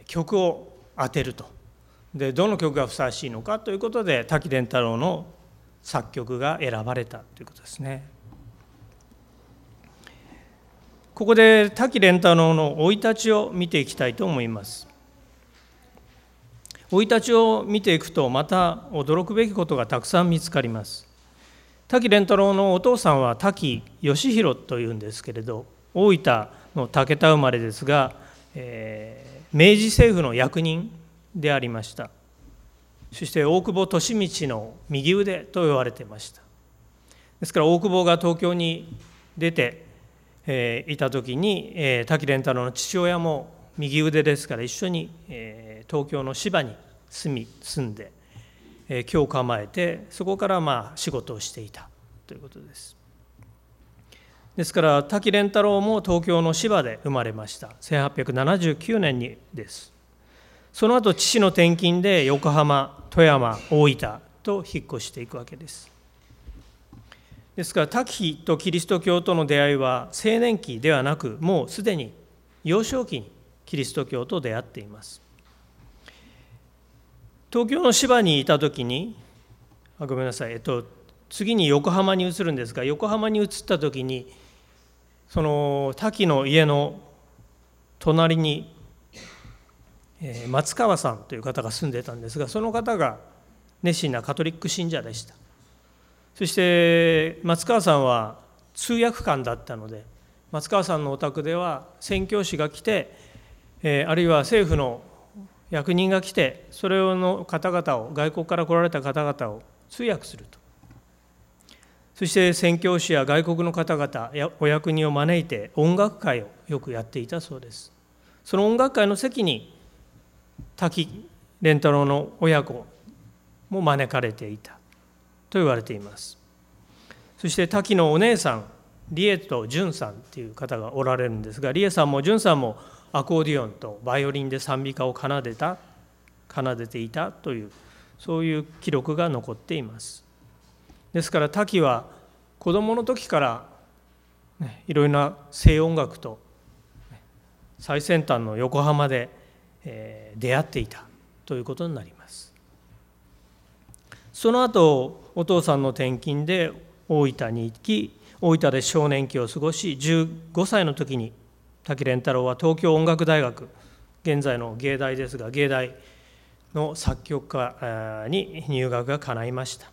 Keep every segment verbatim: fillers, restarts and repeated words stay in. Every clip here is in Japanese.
曲を当てると。でどの曲がふさわしいのかということで滝廉太郎の作曲が選ばれたということですね。ここで滝廉太郎の生い立ちを見ていきたいと思います。生い立ちを見ていくとまた驚くべきことがたくさん見つかります。滝廉太郎のお父さんは滝義弘というんですけれど、大分の竹田生まれですが、えー、明治政府の役人でありました。そして大久保利通の右腕と言われていました。ですから大久保が東京に出て、えー、いた時に、えー、滝廉太郎の父親も右腕ですから一緒に、えー、東京の芝に住み住んで、えー、居を構えてそこからまあ仕事をしていたということです。ですから滝廉太郎も東京の芝で生まれました。せんはっぴゃくななじゅうきゅうねんにです。その後父の転勤で横浜、富山、大分と引っ越していくわけです。ですから滝とキリスト教との出会いは青年期ではなく、もうすでに幼少期にキリスト教と出会っています。東京の芝にいたときに、あごめんなさい、えっと、次に横浜に移るんですが、横浜に移ったときに、その滝の家の隣に、えー、松川さんという方が住んでたんですが、その方が熱心なカトリック信者でした。そして松川さんは通訳官だったので、松川さんのお宅では宣教師が来て、えー、あるいは政府の役人が来て、それの方々を、外国から来られた方々を通訳すると。そして宣教師や外国の方々やお役人を招いて音楽会をよくやっていたそうです。その音楽会の席に滝廉太郎の親子も招かれていたと言われています。そして滝のお姉さん、理恵と純さんという方がおられるんですが、理恵さんも純さんもアコーディオンとバイオリンで賛美歌を奏でた、奏でていたという、そういう記録が残っています。ですから滝は子どもの時から、ね、いろいろな西音楽と最先端の横浜で、えー、出会っていたということになります。その後お父さんの転勤で大分に行き、大分で少年期を過ごし、じゅうごさいの時に滝廉太郎は東京音楽大学、現在の芸大ですが、芸大の作曲科に入学が叶いました。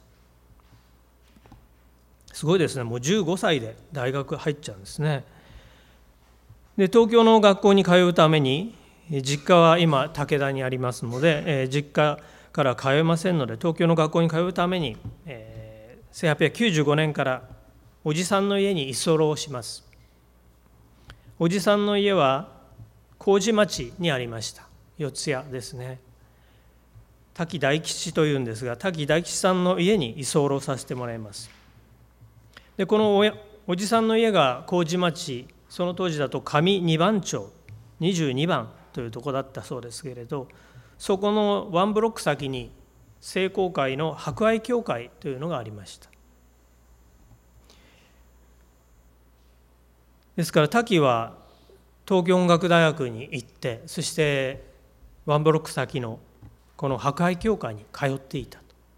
すごいですね、もうじゅうごさいで大学入っちゃうんですね。で、東京の学校に通うために、実家は今武田にありますので、えー、実家から通えませんので、東京の学校に通うために、えー、せんはっぴゃくきゅうじゅうごねんからおじさんの家に居候します。おじさんの家は麹町にありました。四谷ですね。滝大吉というんですが、滝大吉さんの家に居候させてもらいます。で、この お, おじさんの家が麹町、その当時だと上二番町にじゅうにばんというところだったそうですけれど、そこのワンブロック先に聖公会の博愛教会というのがありました。ですから滝は東京音楽大学に行って、そしてワンブロック先のこの博愛教会に通っていた。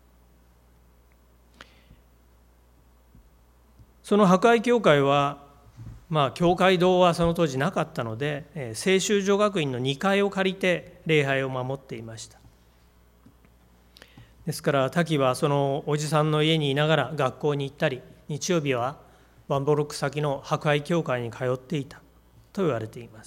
その博愛教会は、まあ、教会堂はその当時なかったので、聖修女学院のにかいを借りて礼拝を守っていました。ですから滝はそのおじさんの家にいながら学校に行ったり、日曜日はワンブロック先の博愛教会に通っていたと言われています。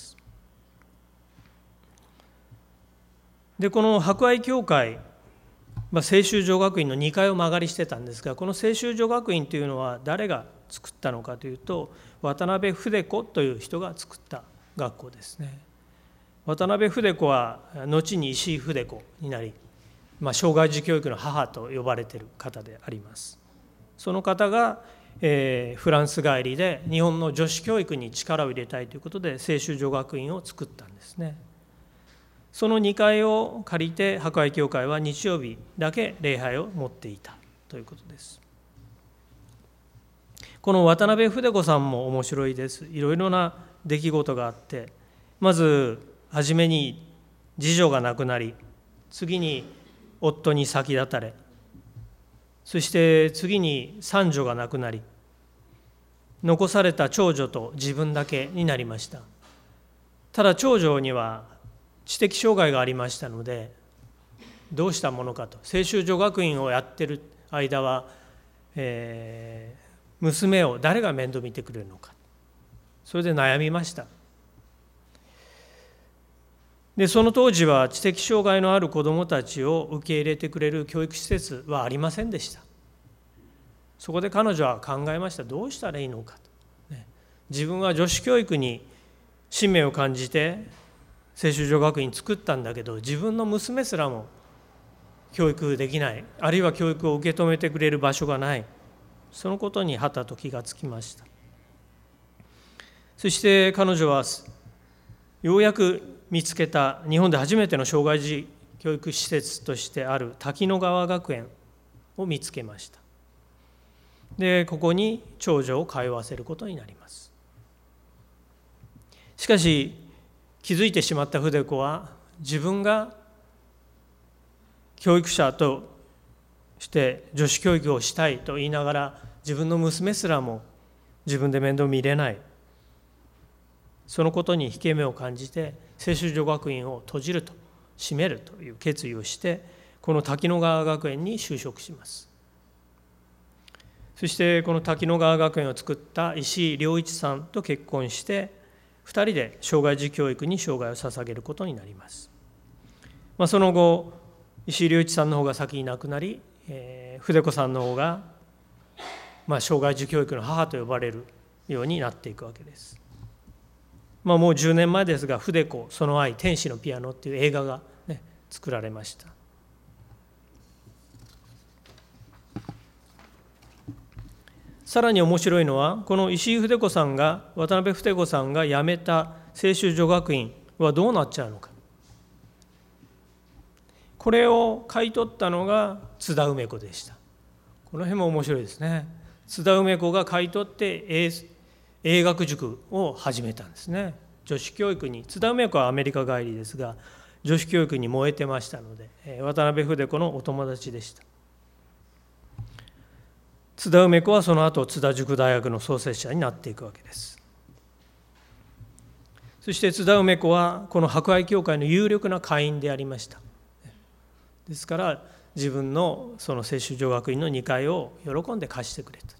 で、この博愛教会、まあ、聖修女学院のにかいを間借りしてたんですが、この聖修女学院というのは誰が作ったのかというと、渡辺筆子という人が作った学校ですね。渡辺筆子は後に石井筆子になり、まあ、障害児教育の母と呼ばれている方であります。その方が、えー、フランス帰りで日本の女子教育に力を入れたいということで聖修女学院を作ったんですね。そのにかいを借りて博愛教会は日曜日だけ礼拝を持っていたということです。この渡辺筆子さんも面白いです。いろいろな出来事があって、まず初めに次女が亡くなり、次に夫に先立たれ、そして次に三女が亡くなり、残された長女と自分だけになりました。ただ長女には知的障害がありましたので、どうしたものかと、聖修女学院をやっている間は、えー、娘を誰が面倒見てくれるのか、それで悩みました。でその当時は知的障害のある子どもたちを受け入れてくれる教育施設はありませんでした。そこで彼女は考えました。どうしたらいいのかと、ね、自分は女子教育に使命を感じて聖修女学院作ったんだけど、自分の娘すらも教育できない、あるいは教育を受け止めてくれる場所がない、そのことにはたと気がつきました。そして彼女はようやく見つけた日本で初めての障害児教育施設としてある滝野川学園を見つけました。でここに長女を通わせることになります。しかし気づいてしまった筆子は、自分が教育者として女子教育をしたいと言いながら、自分の娘すらも自分で面倒見れない、そのことに引け目を感じて聖修女学院を閉じると、閉めるという決意をして、この滝野川学園に就職します。そしてこの滝野川学園を作った石井良一さんと結婚して、ふたりで障害児教育に生涯を捧げることになります。まあ、その後石井良一さんの方が先に亡くなり、えー、筆子さんの方が、まあ、障害児教育の母と呼ばれるようになっていくわけです。まあ、もうじゅうねんまえですが、筆子その愛天使のピアノっていう映画が、ね、作られました。さらに面白いのは、この石井筆子さんが、渡辺筆子さんが辞めた聖修女学院はどうなっちゃうのか。これを買い取ったのが津田梅子でした。この辺も面白いですね。津田梅子が買い取って英英学塾を始めたんですね。女子教育に、津田梅子はアメリカ帰りですが、女子教育に燃えてましたので、渡辺筆子のお友達でした。津田梅子はその後津田塾大学の創設者になっていくわけです。そして津田梅子はこの博愛教会の有力な会員でありました。ですから自分のその聖修女学院のにかいを喜んで貸してくれた。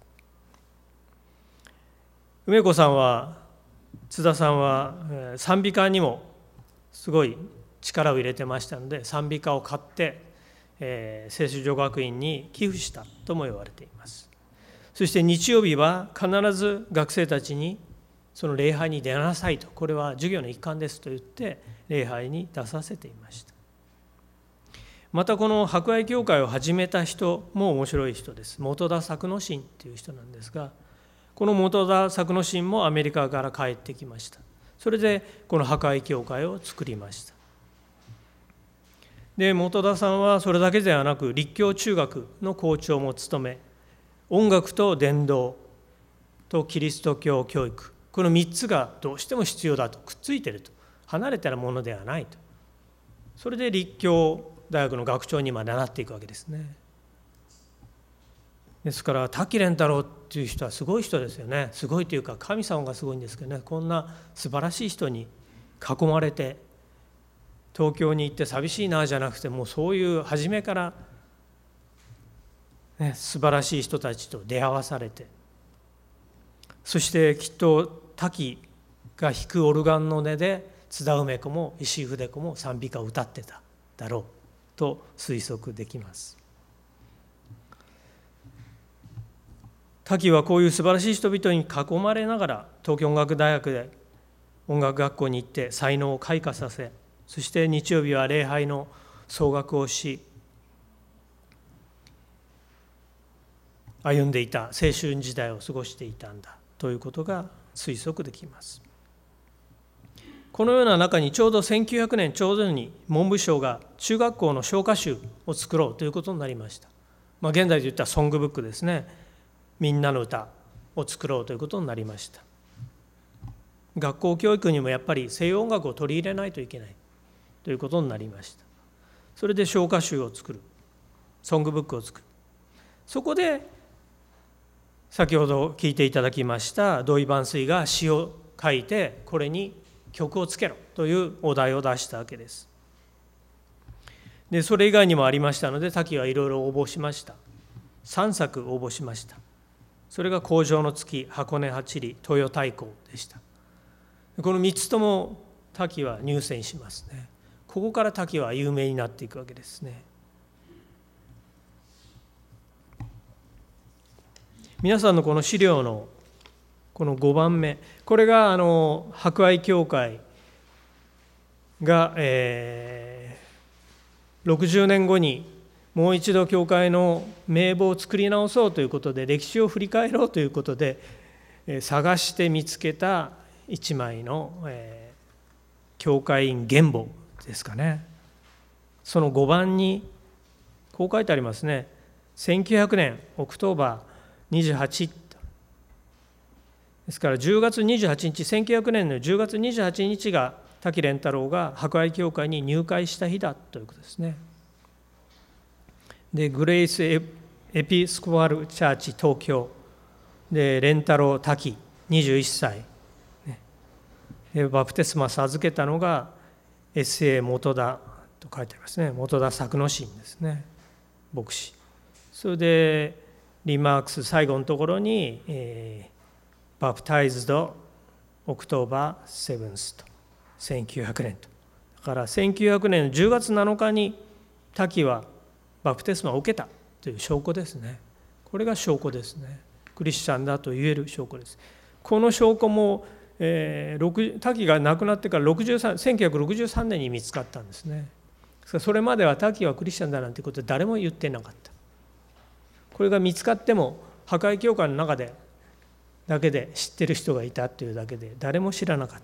梅子さんは、津田さんは賛美歌にもすごい力を入れてましたので、賛美歌を買って聖修女学院に寄付したとも言われています。そして日曜日は必ず学生たちにその礼拝に出なさいと、これは授業の一環ですと言って礼拝に出させていました。またこの博愛教会を始めた人も面白い人です。本田作之進という人なんですが、この本田作之進もアメリカから帰ってきました。それでこの博愛教会を作りました。で本田さんはそれだけではなく、立教中学の校長も務め、音楽と伝道とキリスト教教育、このみっつがどうしても必要だと、くっついていると、離れたものではないと。それで立教大学の学長にまでなっていくわけですね。ですから滝蓮太郎っていう人はすごい人ですよね。すごいというか神様がすごいんですけどね、こんな素晴らしい人に囲まれて、東京に行って寂しいなじゃなくて、もうそういう初めから、ね、素晴らしい人たちと出会わされて、そしてきっと滝が弾くオルガンの音で津田梅子も石井筆子も賛美歌を歌ってただろうと推測できます。滝はこういう素晴らしい人々に囲まれながら東京音楽大学で音楽学校に行って才能を開花させ、そして日曜日は礼拝の総額をし、歩んでいた青春時代を過ごしていたんだということが推測できます。このような中にちょうどせんきゅうひゃくねんちょうどに文部省が中学校の唱歌集を作ろうということになりました。まあ、現在で言ったソングブックですね、みんなの歌を作ろうということになりました。学校教育にもやっぱり西洋音楽を取り入れないといけない。 ということになりました。それで唱歌集を作る、ソングブックを作る。そこで先ほど聞いていただきました土井万水が詩を書いて、これに曲をつけろというお題を出したわけです。でそれ以外にもありましたので、滝はいろいろ応募しました。さんさく応募しました。それが荒城の月、箱根八里、豊太鼓でした。このみっつとも滝は入選しますね。ここから滝は有名になっていくわけですね。皆さんのこの資料のこのごばんめ、これがあの博愛教会が、えー、ろくじゅうねんごにもう一度教会の名簿を作り直そうということで、歴史を振り返ろうということで、えー、探して見つけた一枚の、えー、教会員原簿ですかね。そのごばんにこう書いてありますね。せんきゅうひゃくねんオクトーバーにじゅうはちですから、じゅうがつにじゅうはちにち、せんきゅうひゃくねんのじゅうがつにじゅうはちにちが滝蓮太郎が博愛教会に入会した日だということですね。でグレイスエピスコパルチャーチ東京で蓮太郎滝にじゅういっさい、ね、バプテスマ授けたのが エスエー 元田と書いてありますね。元田作之進ですね、牧師。それでリマークス最後のところに、えー、バプタイズドオクトーバーセブンスとせんきゅうひゃくねんと。だからせんきゅうひゃくねんのじゅうがつなのかに滝はバプテスマを受けたという証拠ですね。これが証拠ですね。クリスチャンだと言える証拠です。この証拠も、えー、滝が亡くなってからろくじゅうさんせんきゅうひゃくろくじゅうさんねんに見つかったんですね。それまでは滝はクリスチャンだなんてことで誰も言ってなかった。これが見つかっても博愛教会の中でだけで知ってる人がいたというだけで誰も知らなかった。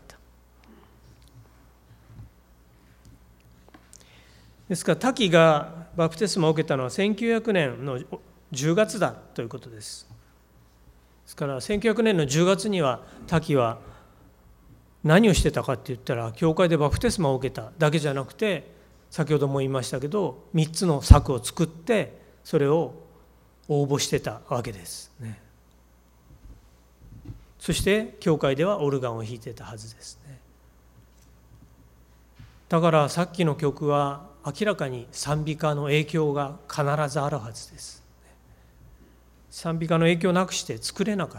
ですから滝がバプテスマを受けたのはせんきゅうひゃくねんのじゅうがつだということです。ですからせんきゅうひゃくねんのじゅうがつには滝は何をしてたかって言ったら、教会でバプテスマを受けただけじゃなくて、先ほども言いましたけどみっつの作を作ってそれを応募してたわけですね。そして教会ではオルガンを弾いてたはずですね。だからさっきの曲は明らかに賛美歌の影響が必ずあるはずです。賛美歌の影響なくして作れなかった。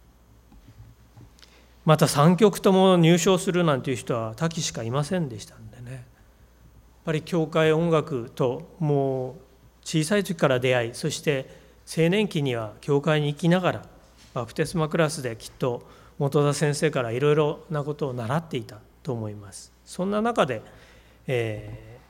またさんきょくとも入賞するなんていう人は滝しかいませんでしたんでね。やっぱり教会音楽ともう小さい時から出会い、そして青年期には教会に行きながらバプテスマクラスできっと元田先生からいろいろなことを習っていたと思います。そんな中で、えー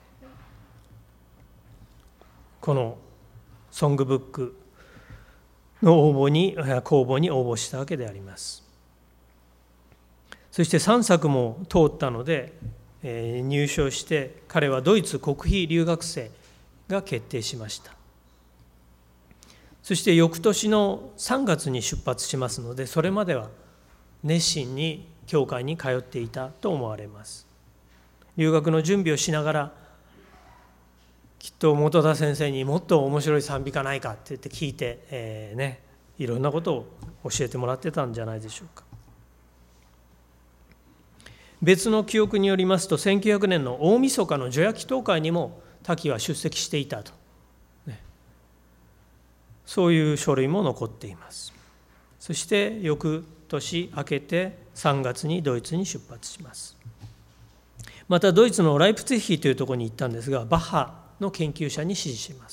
このソングブックの応募に公募に応募したわけであります。そしてさんさくも通ったので、えー、入賞して彼はドイツ国費留学生が決定しました。そして翌年のさんがつに出発しますので、それまでは熱心に教会に通っていたと思われます。留学の準備をしながら、きっと元田先生にもっと面白い賛美歌ないかって言って聞いて、えーね、いろんなことを教えてもらってたんじゃないでしょうか。別の記憶によりますと、せんきゅうひゃくねんの大晦日の除夜祈祷会にも滝は出席していたと、ね、そういう書類も残っています。そして翌年明けてさんがつにドイツに出発します。またドイツのライプツィヒというところに行ったんですが、バッハの研究者に師事します。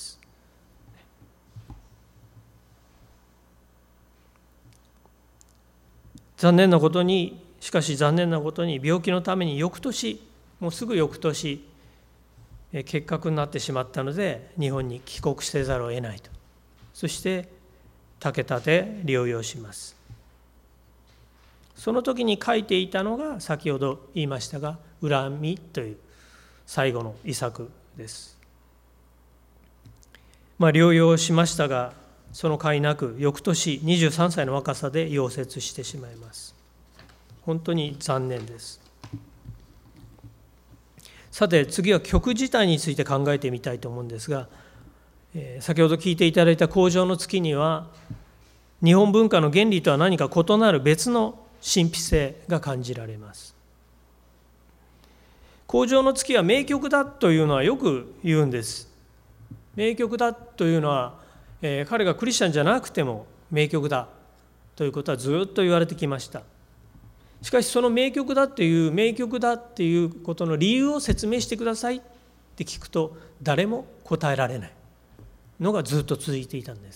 残念なことに、しかし残念なことに病気のために翌年、もうすぐ翌年、結核になってしまったので日本に帰国せざるを得ないと。そして武田で療養します。その時に書いていたのが先ほど言いましたが、恨みという最後の遺作です。まあ、療養しましたが、その甲斐なく翌年にじゅうさんさいの若さで溶接してしまいます。本当に残念です。 さて次は曲自体について考えてみたいと思うんですが、えー、先ほど聞いていただいた荒城の月には日本文化の原理とは何か異なる別の神秘性が感じられます。荒城の月は名曲だというのはよく言うんです。名曲だというのは、えー、彼がクリスチャンじゃなくても名曲だということはずっと言われてきました。しかしその名曲だっていう名曲だっていうことの理由を説明してくださいって聞くと誰も答えられないのがずっと続いていたんです。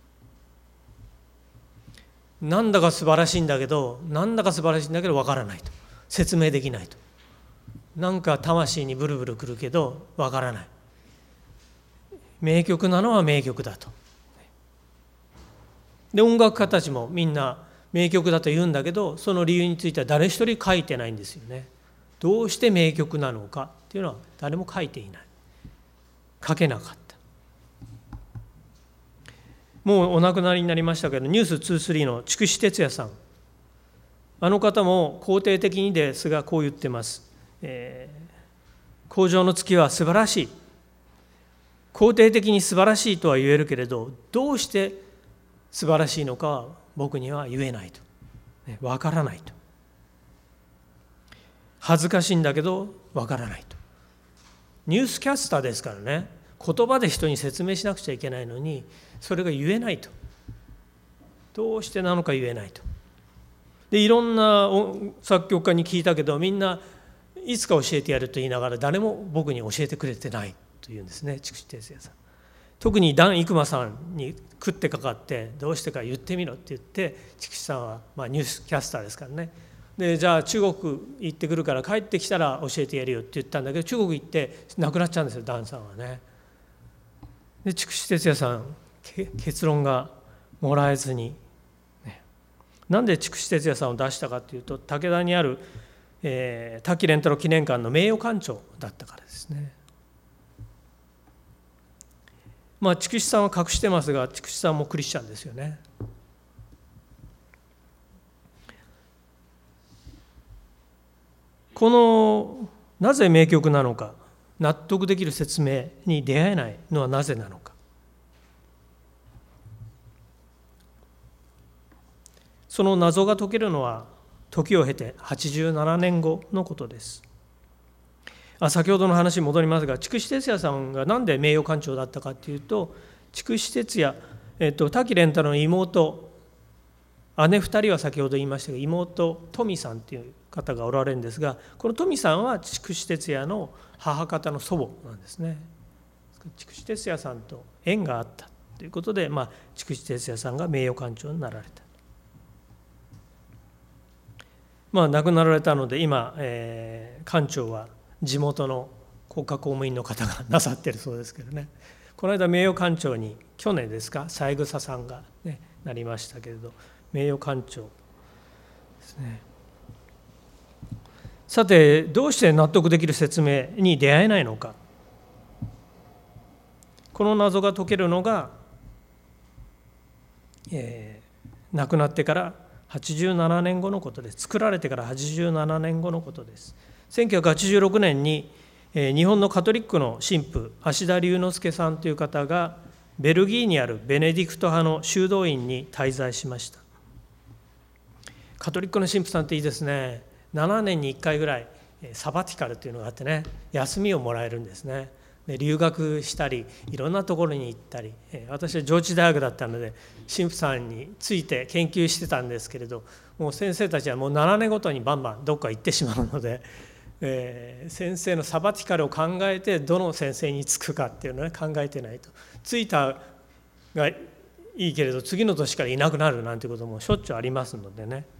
なんだか素晴らしいんだけどなんだか素晴らしいんだけどわからないと、説明できないと、なんか魂にブルブルくるけどわからない、名曲なのは名曲だと。で音楽家たちもみんな名曲だと言うんだけどその理由については誰一人書いてないんですよね。どうして名曲なのかっていうのは誰も書いていない、書けなかった。もうお亡くなりになりましたけどニュースにじゅうさんの筑紫哲也さん、あの方も肯定的にですがこう言ってます。えー、荒城の月は素晴らしい、肯定的に素晴らしいとは言えるけれどどうして素晴らしいのかは僕には言えないと、わからないと、恥ずかしいんだけどわからないと。ニュースキャスターですからね、言葉で人に説明しなくちゃいけないのにそれが言えないと、どうしてなのか言えないと。でいろんな作曲家に聞いたけどみんないつか教えてやると言いながら誰も僕に教えてくれてないというんですね、筑紫哲也さん。特に段生馬さんに食ってかかってどうしてか言ってみろって言って筑紫さんはまあニュースキャスターですからね、でじゃあ中国行ってくるから帰ってきたら教えてやるよって言ったんだけど中国行って亡くなっちゃうんですよ、段さんはね。で筑紫哲也さん結論がもらえずに、ね、なんで筑紫哲也さんを出したかというと武田にある、えー、滝廉太郎記念館の名誉館長だったからですね。まあ筑紫さんは隠してますが筑紫さんもクリスチャンですよね。このなぜ名曲なのか納得できる説明に出会えないのはなぜなのか、その謎が解けるのは時を経てはちじゅうななねんごのことです。あ先ほどの話に戻りますが筑紫哲也さんが何で名誉館長だったかというと筑紫哲也、えっと、滝廉太郎の妹姉ふたりは先ほど言いましたが妹富さんという方がおられるんですがこの富さんは筑紫哲也の母方の祖母なんですね。筑紫哲也さんと縁があったということで、まあ、筑紫哲也さんが名誉館長になられた。まあ、亡くなられたので今、えー、館長は地元の国家公務員の方がなさっているそうですけどね。この間名誉館長に去年ですか三枝さんが、ね、なりましたけれど名誉館長ですね。さてどうして納得できる説明に出会えないのか、この謎が解けるのが、えー、亡くなってからはちじゅうななねんごのことです。作られてからはちじゅうななねんごのことです。せんきゅうひゃくはちじゅうろくねんに日本のカトリックの神父芦田龍之介さんという方がベルギーにあるベネディクト派の修道院に滞在しました。カトリックの神父さんっていいですね。ななねんにいっかいぐらいサバティカルというのがあってね、休みをもらえるんですね。で留学したりいろんなところに行ったり、私は上智大学だったので神父さんについて研究してたんですけれど、もう先生たちはもうななねんごとにバンバンどっか行ってしまうので、えー、先生のサバティカルを考えてどの先生につくかっていうのを、ね、考えてないと、ついたがいいけれど次の年からいなくなるなんてこともしょっちゅうありますのでね。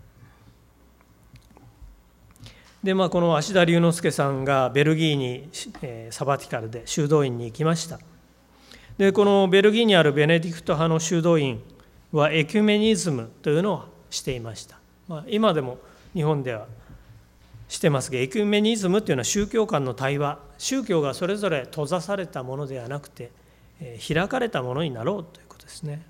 でまあ、この芦田龍之介さんがベルギーに、えー、サバティカルで修道院に行きました。でこのベルギーにあるベネディクト派の修道院はエキュメニズムというのをしていました。まあ、今でも日本ではしてますが、エキュメニズムというのは宗教間の対話、宗教がそれぞれ閉ざされたものではなくて、えー、開かれたものになろうということですね。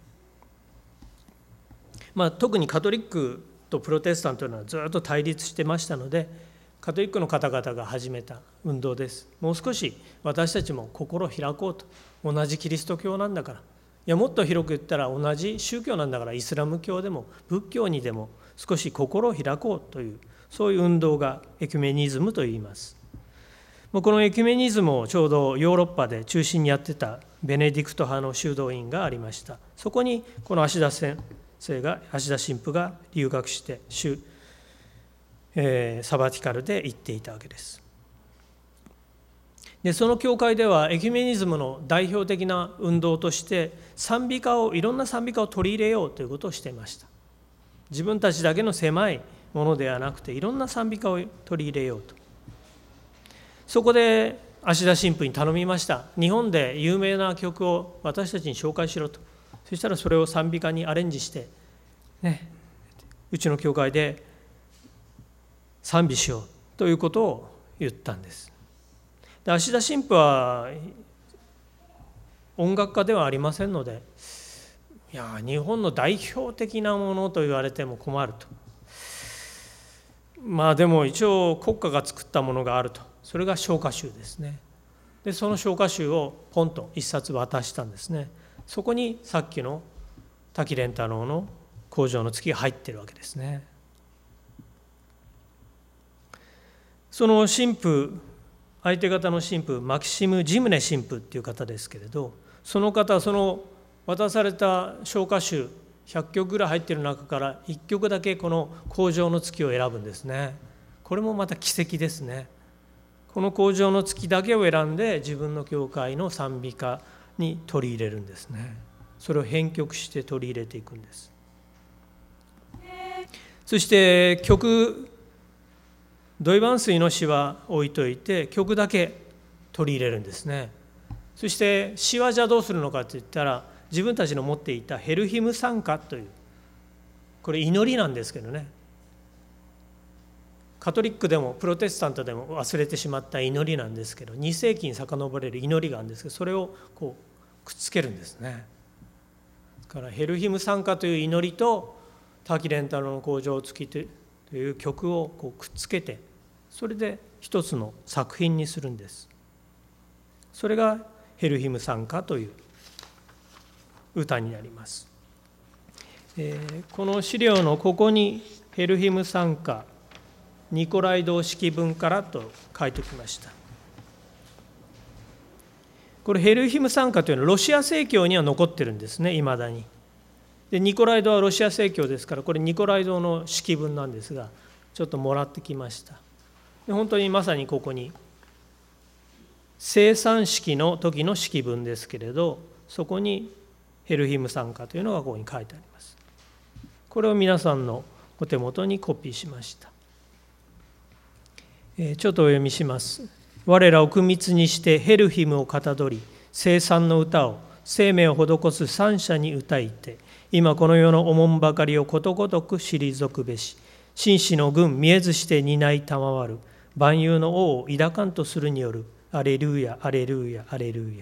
まあ、特にカトリックとプロテスタントというのはずっと対立してましたので、 カトリックの方々が始めた運動です。もう少し私たちも心を開こうと。同じキリスト教なんだから。いや、もっと広く言ったら同じ宗教なんだから、イスラム教でも仏教にでも少し心を開こうという、そういう運動がエキュメニズムといいます。このエキュメニズムをちょうどヨーロッパで中心にやってたベネディクト派の修道院がありました。そこにこの芦田先生が、芦田神父が留学して、えー、サバティカルで行っていたわけです。で、その教会ではエキュメニズムの代表的な運動として賛美歌を、いろんな賛美歌を取り入れようということをしていました。自分たちだけの狭いものではなくて、いろんな賛美歌を取り入れようと。そこで芦田神父に頼みました。日本で有名な曲を私たちに紹介しろと。そしたらそれを賛美歌にアレンジして、ね、うちの教会で賛美しようということを言ったんです。で、芦田神父は音楽家ではありませんので、いや、日本の代表的なものと言われても困ると。まあでも一応国家が作ったものがあると。それが唱歌集ですね。で、その唱歌集をポンと一冊渡したんですね。そこにさっきの滝蓮太郎の工場の月が入っているわけですね。その神父、相手方の神父、マキシム・ジムネ神父っていう方ですけれど、その方はその渡された唱歌集ひゃっきょくぐらい入っている中からいっきょくだけこの工場の月を選ぶんですね。これもまた奇跡ですね。この工場の月だけを選んで自分の教会の賛美歌に取り入れるんですね。それを編曲して取り入れていくんです。そして曲、土井万水の詩は置いといて曲だけ取り入れるんですね。そして詩はじゃあどうするのかといったら、自分たちの持っていたヘルヒム賛歌という、これ祈りなんですけどね、カトリックでもプロテスタントでも忘れてしまった祈りなんですけど、に世紀に遡れる祈りがあるんですけど、それをこうくっつけるんですね。だからヘルヒム賛歌という祈りと滝蓮太郎の工場月という曲をこうくっつけて、それで一つの作品にするんです。それがヘルヒム賛歌という歌になります。えー、この資料のここにヘルヒム賛歌ニコライ堂式文からと書いておきました。これヘルヒム賛歌というのはロシア正教には残ってるんですね、いまだに。で、ニコライ堂はロシア正教ですから、これニコライ堂の式文なんですが、ちょっともらってきました。で、本当にまさにここに生産式の時の式文ですけれど、そこにヘルヒム賛歌というのがここに書いてあります。これを皆さんのお手元にコピーしました。ちょっとお読みします。我らを苦密にしてヘルヒムをかたどり、生産の歌を生命を施す三者に歌いて、今この世のおもんばかりをことごとく退くべし、紳士の軍見えずして担いたまわる万有の王を抱かんとするによるアレルーヤアレルーヤアレルーヤ。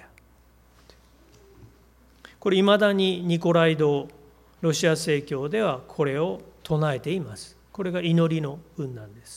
これいまだにニコライ堂ロシア正教ではこれを唱えています。これが祈りの文なんです。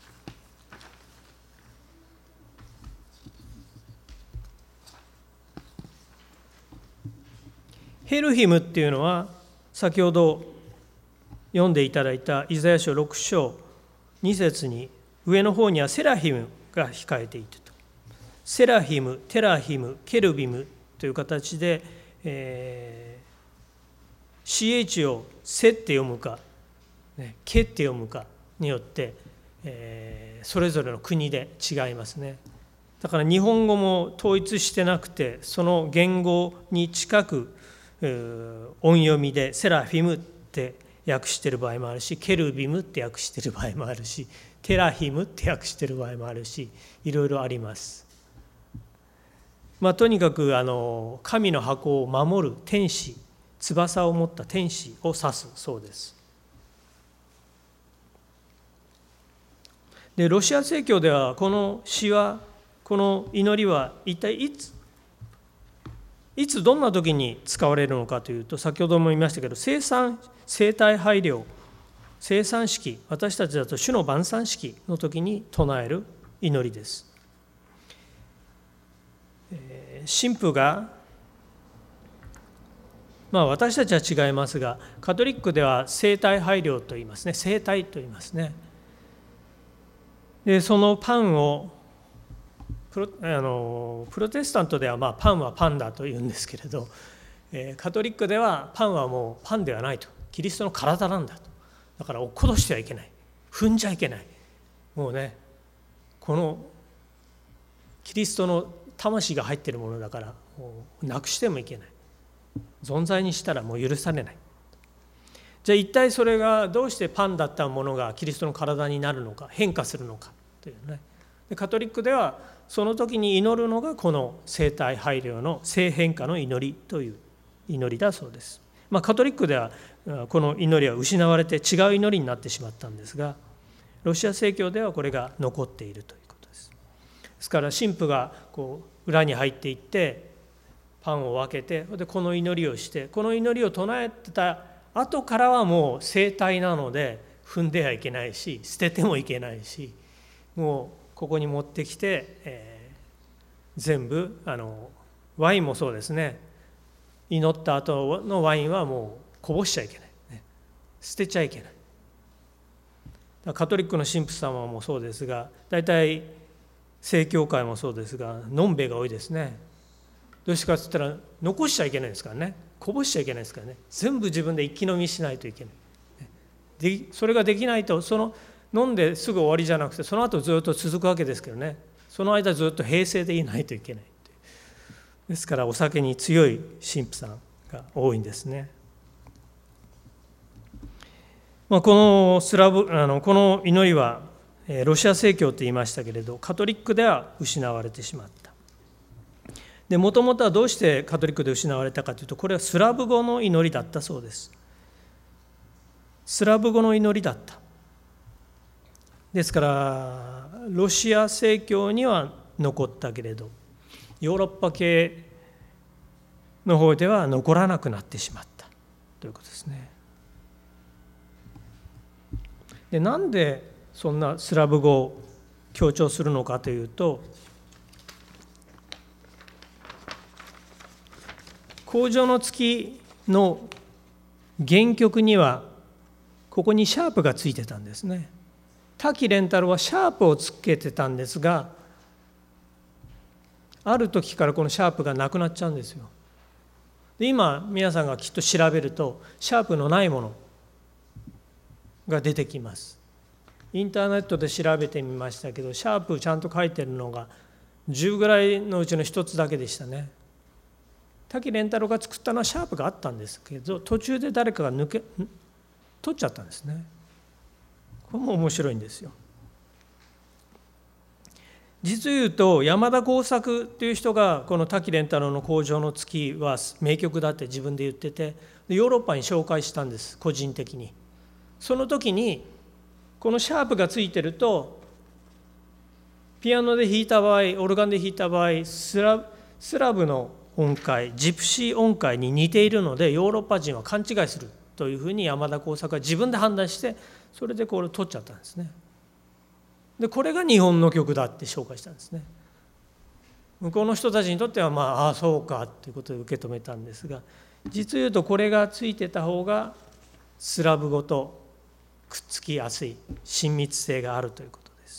ヘルヒムっていうのは先ほど読んでいただいたイザヤ書ろく章に節に上の方にはセラヒムが控えていてと、セラヒム、テラヒム、ケルビムという形で、えー、シーエイチ をセって読むか、ね、ケって読むかによって、えー、それぞれの国で違いますね。だから日本語も統一してなくて、その言語に近く音読みでセラフィムって訳している場合もあるし、ケルビムって訳している場合もあるし、テラヒムって訳している場合もあるし、いろいろあります。まあ、とにかくあの神の箱を守る天使、翼を持った天使を指すそうです。で、ロシア正教ではこの詩は、この祈りは一体いついつどんな時に使われるのかというと、先ほども言いましたけど、生産生体配慮生産式、私たちだと主の晩餐式の時に唱える祈りです。神父が、まあ私たちは違いますが、カトリックでは聖体配慮と言いますね。聖体と言いますね。で、そのパンをプロ、あのプロテスタントではまあパンはパンだと言うんですけれど、カトリックではパンはもうパンではないと。キリストの体なんだと。だから落っことしてはいけない。踏んじゃいけない。もうね、このキリストの魂が入っているものだからもうなくしてもいけない。存在にしたらもう許されない。じゃあ一体それがどうしてパンだったものがキリストの体になるのか、変化するのかというね。でカトリックではその時に祈るのがこの聖体配慮の聖変化の祈りという祈りだそうです。まあ、カトリックではこの祈りは失われて違う祈りになってしまったんですが、ロシア正教ではこれが残っているということです。ですから神父がこう裏に入っていってパンを分けて、でこの祈りをして、この祈りを唱えてた後からはもう聖体なので踏んではいけないし、捨ててもいけないし、もうここに持ってきて、えー、全部あのワインもそうですね。祈った後のワインはもうこぼしちゃいけない、ね、捨てちゃいけない。カトリックの神父様もそうですが、大体正教会もそうですが、のんべえが多いですね。どうしてかって言ったら残しちゃいけないですからね。こぼしちゃいけないですからね。全部自分で一気飲みしないといけない。でそれができないと、その飲んですぐ終わりじゃなくて、その後ずっと続くわけですけどね。その間ずっと平静でいないといけない。ですからお酒に強い神父さんが多いんですね。まあ、このスラブあのこの祈りはロシア正教と言いましたけれど、カトリックでは失われてしまった。で、もともとはどうしてカトリックで失われたかというと、これはスラブ語の祈りだったそうです。スラブ語の祈りだった。ですからロシア正教には残ったけれど、ヨーロッパ系の方では残らなくなってしまったということですね。で、なんでそんなスラブ語を強調するのかというと、荒城の月の原曲にはここにシャープがついてたんですね。滝廉太郎はシャープをつけてたんですが、ある時からこのシャープがなくなっちゃうんですよ。で、今皆さんがきっと調べるとシャープのないものが出てきます。インターネットで調べてみましたけど、シャープちゃんと書いてるのがじゅうぐらいのうちの一つだけでしたね。滝廉太郎が作ったのはシャープがあったんですけど、途中で誰かが抜け取っちゃったんですね。これも面白いんですよ。実を言うと山田耕作という人がこの滝廉太郎の荒城の月は名曲だって自分で言ってて、ヨーロッパに紹介したんです、個人的に。その時にこのシャープがついてると、ピアノで弾いた場合、オルガンで弾いた場合、スラ、スラブの音階、ジプシー音階に似ているのでヨーロッパ人は勘違いするというふうに山田耕作は自分で判断して、それでこれを取っちゃったんですね。でこれが日本の曲だって紹介したんですね。向こうの人たちにとってはまあああそうかということで受け止めたんですが、実を言うとこれがついてた方がスラブ語とくっつきやすい、親密性があるということです。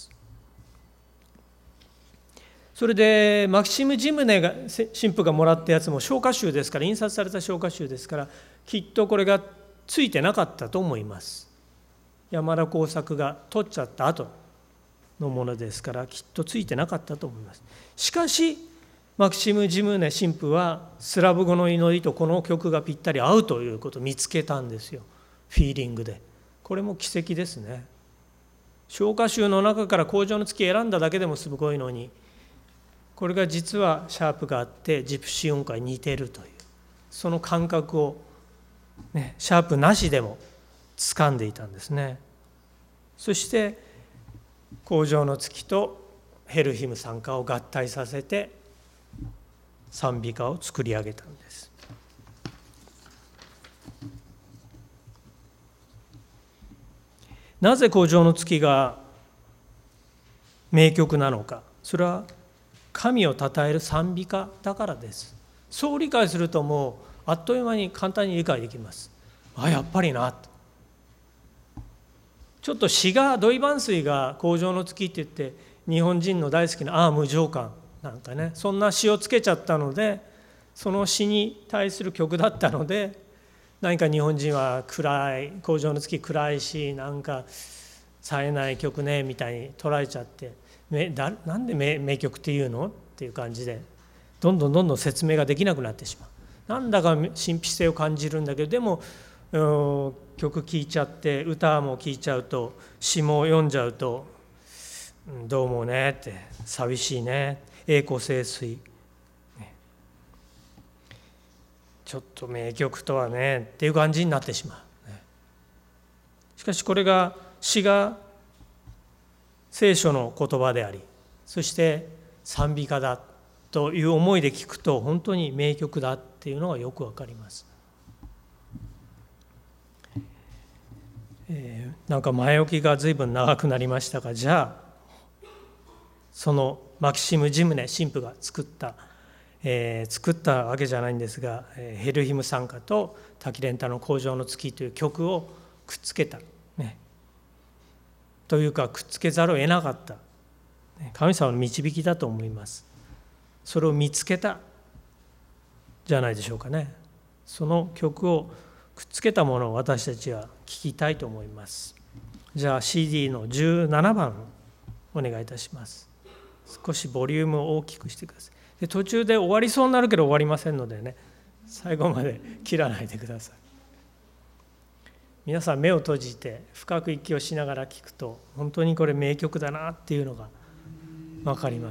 それでマキシム・ジムネが神父がもらったやつも唱歌集ですから、印刷された唱歌集ですから、きっとこれがついてなかったと思います。山田耕作が取っちゃった後のものですから、きっとついてなかったと思います。しかしマキシム・ジムネ神父はスラブ語の祈りとこの曲がぴったり合うということを見つけたんですよ、フィーリングで。これも奇跡ですね。唱歌集の中から荒城の月選んだだけでもすごいのに、これが実はシャープがあってジプシー音階に似ているという、その感覚を、ね、シャープなしでも掴んでいたんですね。そして荒城の月とヘルヒム賛歌を合体させて賛美歌を作り上げたんです。 なぜ荒城の月が名曲なのか。それは神を称える賛美歌だからです。そう理解するともうあっという間に簡単に理解できます。あ、やっぱりなと。ちょっと詩が土井万水が荒城の月って言って日本人の大好きなああ無常感なんかね、そんな詩をつけちゃったので、その詩に対する曲だったので、何か日本人は暗い荒城の月暗いし、なんか冴えない曲ねみたいに捉えちゃって、めだなんで 名, 名曲っていうのっていう感じでどんどんどんどん説明ができなくなってしまう。なんだか神秘性を感じるんだけど、でも曲聴いちゃって歌も聴いちゃうと詩も読んじゃうと、どうもねって寂しいね、栄枯盛衰、ちょっと名曲とはねっていう感じになってしまう。しかしこれが詩が聖書の言葉であり、そして賛美歌だという思いで聞くと本当に名曲だっていうのがよくわかります。えー、なんか前置きが随分長くなりましたが、じゃあそのマキシム・ジムネ神父が作った、えー、作ったわけじゃないんですが、えー、ヘルヒム賛歌と滝蓮太の荒城の月という曲をくっつけた、ね、というかくっつけざるを得なかった、神様の導きだと思います。それを見つけたじゃないでしょうかね。その曲をくっつけたものを私たちは聴きたいと思います。じゃあ シーディー のじゅうななばんお願いいたします。少しボリュームを大きくしてください。で途中で終わりそうになるけど終わりませんのでね、最後まで切らないでください。皆さん目を閉じて深く息をしながら聞くと、本当にこれ名曲だなっていうのが分かります。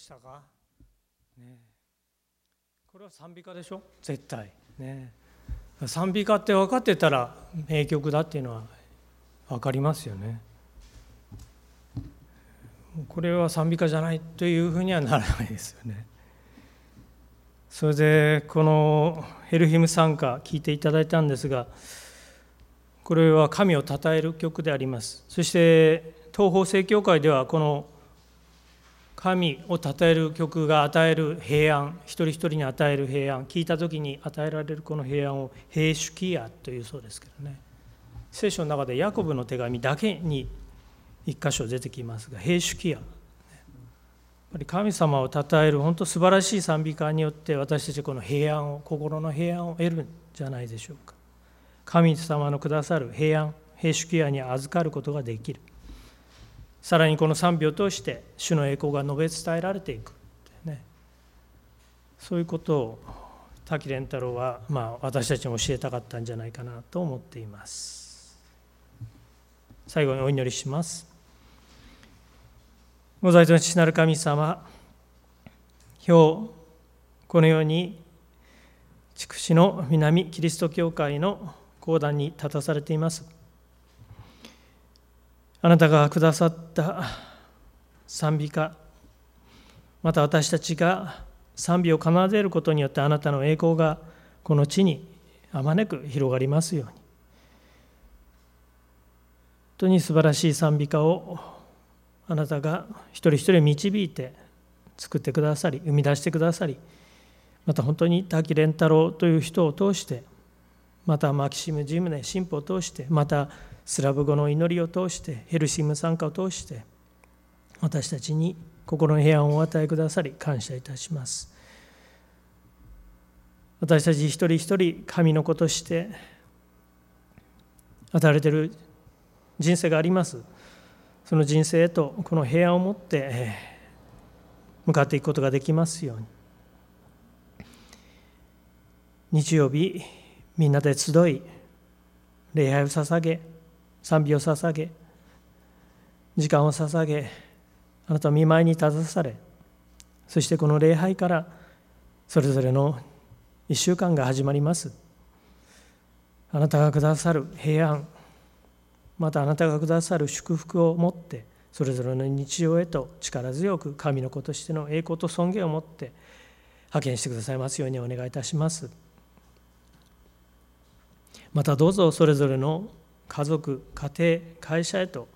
したか、ね、これは賛美歌でしょ、絶対ね。賛美歌って分かってたら名曲だっていうのは分かりますよね。これは賛美歌じゃないというふうにはならないですよね。それでこのヘルヒム賛歌聴いていただいたんですが、これは神を称える曲であります。そして東方正教会ではこの神を称える曲が与える平安、一人一人に与える平安、聞いた時に与えられるこの平安を平シュキアというそうですけどね。聖書の中でヤコブの手紙だけに一箇所出てきますが、平シュキア、やっぱり神様を称える本当素晴らしい賛美歌によって私たちこの平安を、心の平安を得るんじゃないでしょうか。神様のくださる平安、平シュキアに預かることができる。さらにこの賛美を通して主の栄光が述べ伝えられていく、ね、そういうことを滝蓮太郎は、まあ、私たちに教えたかったんじゃないかなと思っています。最後にお祈りします。ご在の父なる神様、今日このように筑紫の南キリスト教会の講談に立たされています。あなたがくださった賛美歌、また私たちが賛美を奏でることによってあなたの栄光がこの地にあまねく広がりますように。本当に素晴らしい賛美歌をあなたが一人一人導いて作ってくださり、生み出してくださり、また本当に滝蓮太郎という人を通して、またマキシム・ジムネ神父を通して、またスラブ語の祈りを通して、ヘルシム賛歌を通して、私たちに心の平安をお与えくださり、感謝いたします。私たち一人一人、神の子として与えられている人生があります。その人生へとこの平安を持って向かっていくことができますように。日曜日、みんなで集い、礼拝を捧げ、賛美を捧げ、時間を捧げ、あなたの御前に立たされ、そしてこの礼拝からそれぞれの一週間が始まります。あなたがくださる平安、またあなたがくださる祝福を持って、それぞれの日常へと力強く神の子としての栄光と尊厳を持って派遣してくださいますようにお願いいたします。またどうぞそれぞれの家族、家庭、会社へと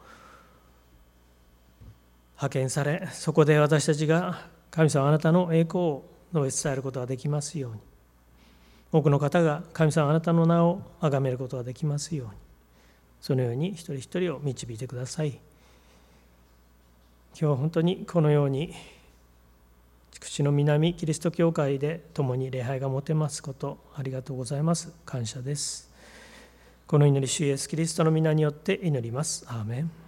派遣され、そこで私たちが神様あなたの栄光を述べ伝えることができますように、多くの方が神様あなたの名を崇めることができますように、そのように一人一人を導いてください。今日は本当にこのように筑紫の南キリスト教会で共に礼拝が持てますことありがとうございます。感謝です。この祈り主イエスキリストの皆によって祈ります。アーメン。